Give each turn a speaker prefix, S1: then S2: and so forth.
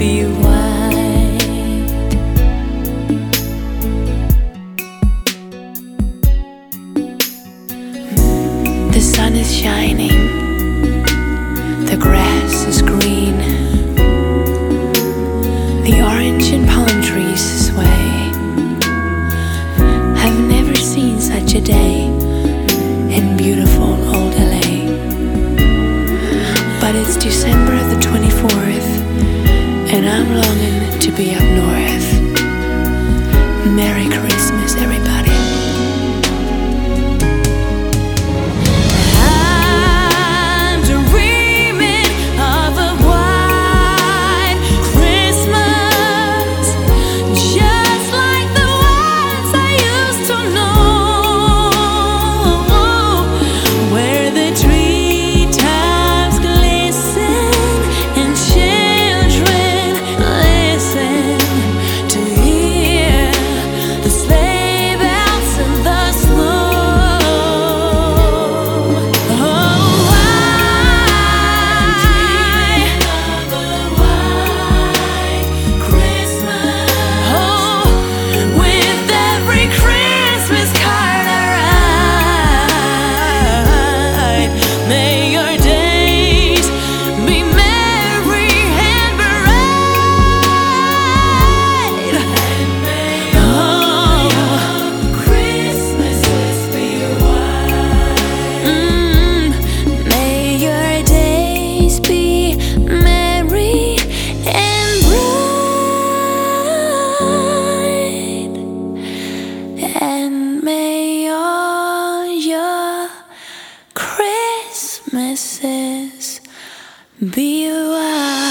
S1: be white. The sun is shining, the grass is green, the orange and palm trees sway. I've never seen such a day in beautiful old LA. But it's December the 24th, and I'm longing to be up north. Merry Christmas, everybody. I'm dreaming of a white Christmas, just like the ones I used to know, where the treetops glisten and children listen to hear the sleigh bells in the snow. Oh, I'm dreaming of a white Christmas. Oh, with every Christmas card I write, may your days be merry and bright. Oh, Christmases be white. May your days be merry and bright, and may all your Christmases be white.